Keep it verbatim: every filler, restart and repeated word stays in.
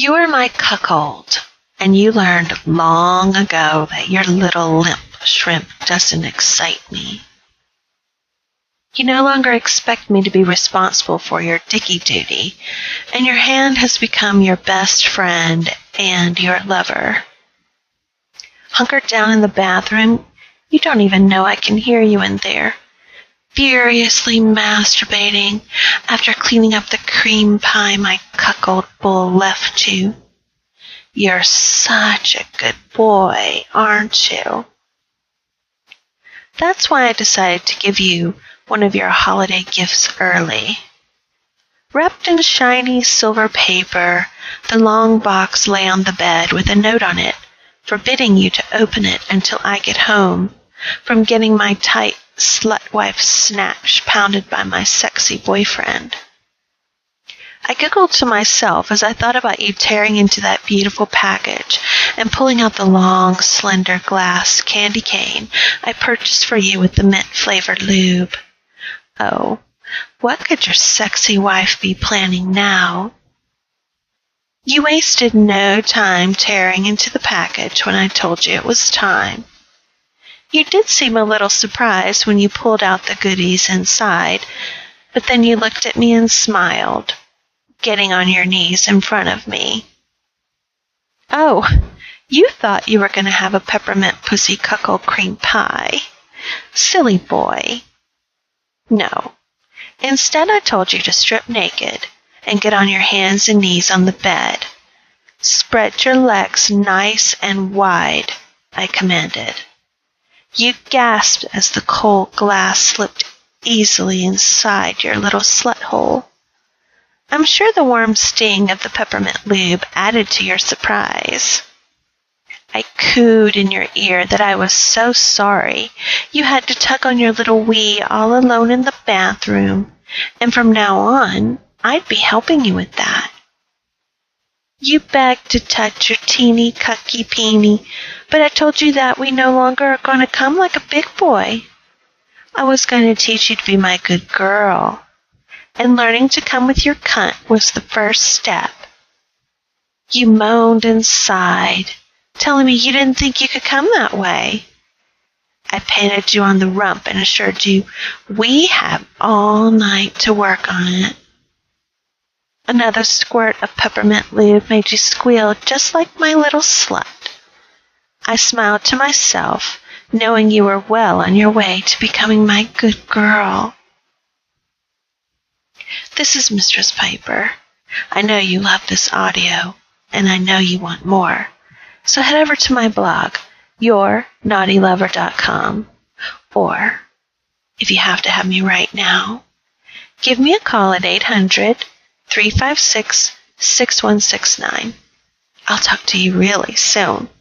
You were my cuckold, and you learned long ago that your little limp shrimp doesn't excite me. You no longer expect me to be responsible for your dicky duty, and your hand has become your best friend and your lover. Hunkered down in the bathroom, you don't even know I can hear you in there, furiously masturbating after cleaning up the cream pie my cuckold bull left you. You're such a good boy, aren't you? That's why I decided to give you one of your holiday gifts early. Wrapped in shiny silver paper, the long box lay on the bed with a note on it, forbidding you to open it until I get home, from getting my tight slut wife snatch pounded by my sexy boyfriend. I giggled to myself as I thought about you tearing into that beautiful package and pulling out the long, slender glass candy cane I purchased for you with the mint-flavored lube. Oh, what could your sexy wife be planning now? You wasted no time tearing into the package when I told you it was time. You did seem a little surprised when you pulled out the goodies inside, but then you looked at me and smiled, getting on your knees in front of me. Oh, you thought you were going to have a peppermint pussy cuckold cream pie. Silly boy. No. Instead, I told you to strip naked and get on your hands and knees on the bed. Spread your legs nice and wide, I commanded. You gasped as the cold glass slipped easily inside your little slut hole. I'm sure the warm sting of the peppermint lube added to your surprise. I cooed in your ear that I was so sorry you had to tug on your little wee all alone in the bathroom, and from now on, I'd be helping you with that. You begged to touch your teeny cucky peeny, but I told you that we no longer are going to come like a big boy. I was going to teach you to be my good girl, and learning to come with your cunt was the first step. You moaned and sighed, telling me you didn't think you could come that way. I patted you on the rump and assured you we have all night to work on it. Another squirt of peppermint lube made you squeal just like my little slut. I smiled to myself, knowing you were well on your way to becoming my good girl. This is Mistress Piper. I know you love this audio, and I know you want more. So head over to my blog, your naughty lover dot com, or, if you have to have me right now, give me a call at eight hundred, three five six, six one six nine. I'll talk to you really soon.